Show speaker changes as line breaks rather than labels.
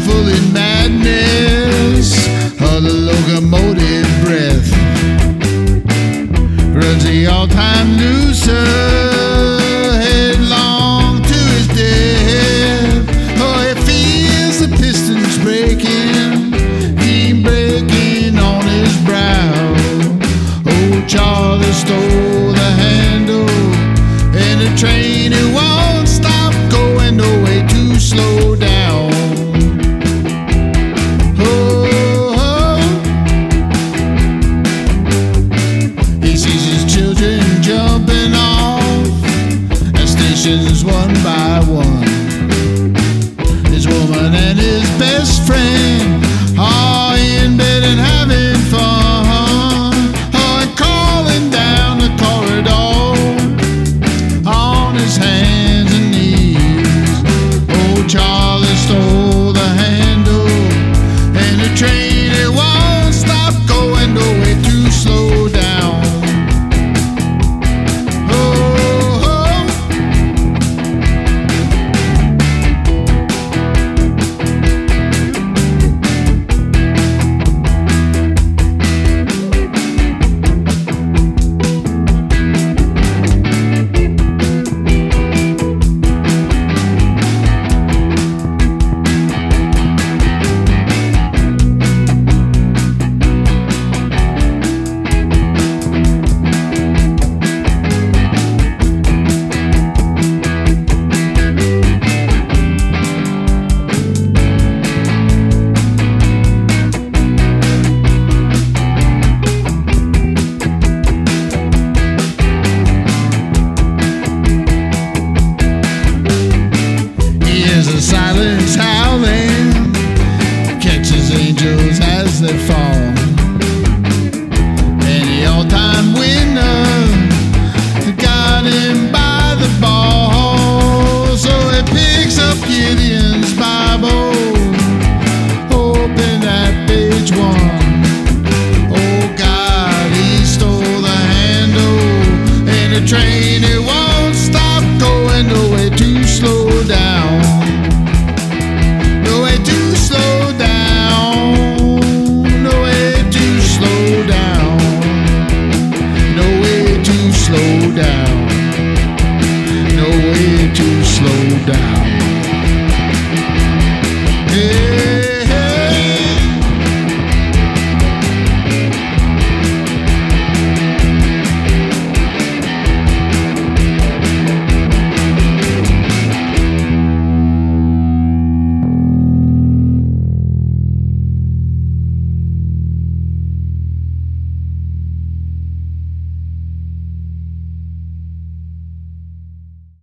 muffled in madness of the locomotive breath, runs the all-time loser headlong to his death. Oh, he feels the pistons breaking, steam breaking on his brow. Oh, Charlie stole the handle, and the train it won't stop going, no way to slow down. Oh, oh. He sees his children jumping off at stations one by one. His woman and his best friend are in bed and having fun. Oh, and crawling down the corridor on his hands and knees. Oh, Charlie stole the handle, and the train it won't stop going, no way to slow down. Oh, oh. Here's a silence.